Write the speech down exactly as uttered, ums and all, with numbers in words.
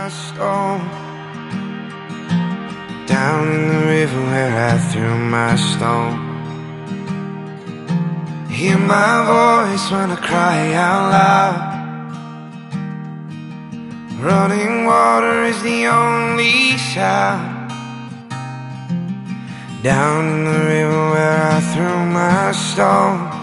my stone. Down in the river where I threw my stone. Hear my voice when I cry out loud. Running water is the only sound. Down in the river where I threw my stone.